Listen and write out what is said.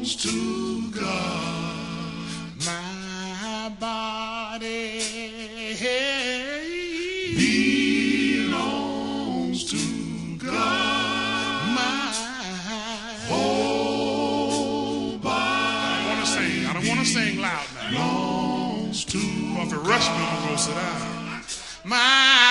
to God. My body belongs to God. My whole body. I don't want to sing loud now. Belongs to God. If it rush me, I'm going to go sit down. My